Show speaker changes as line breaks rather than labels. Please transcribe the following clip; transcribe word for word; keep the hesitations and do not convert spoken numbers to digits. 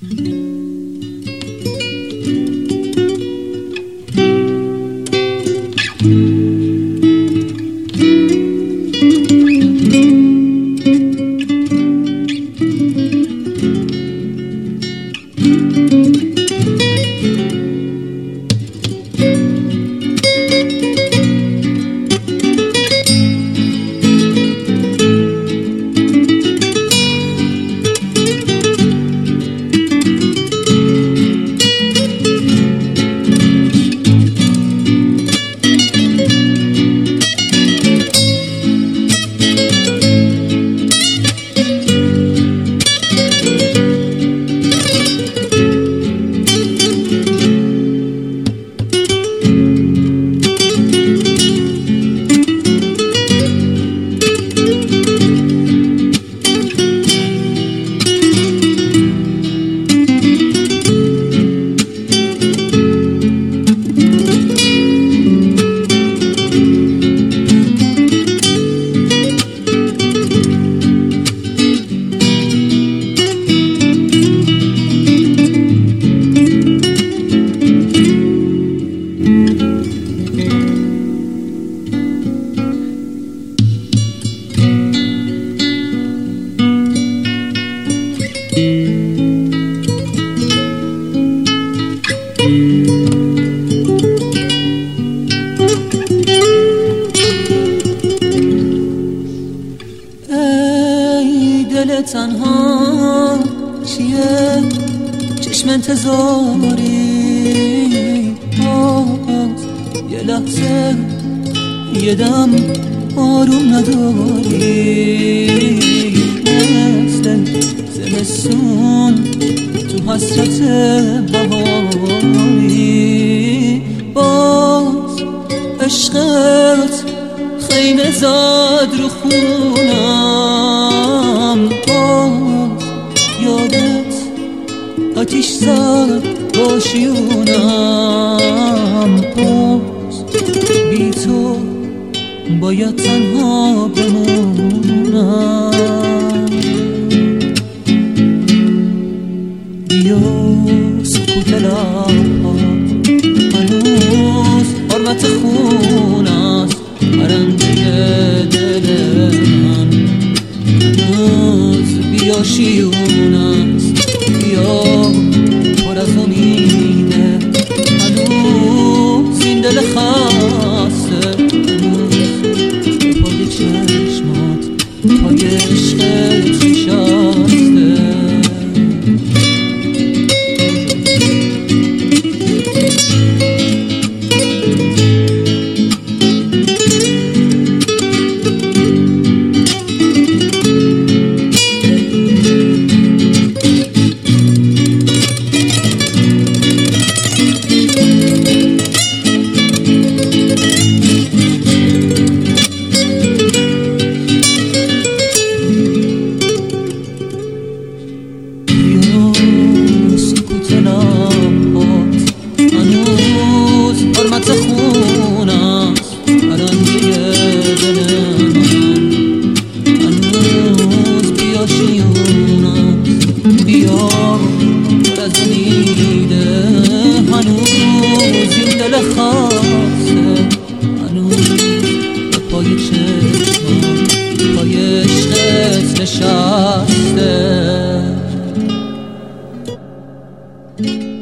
تنها چیه چشم انتظاری، باز یه لحظه یه دم آروم نداری، مثل زمستون تو حسرت بهاری، باز عشقت خیمه زد رو خونم، باز یادت آتیش زد با شیونم، باز بی تو باید تنها بمونم. بیا سکوت لبها هنوز حرمت خون است، پرنده دل من هنوز بیا شیون است، بیا پر از امیده، هنوز این دل خسته، هنوز پای چشمات پای عشقت نشسته.
نشسته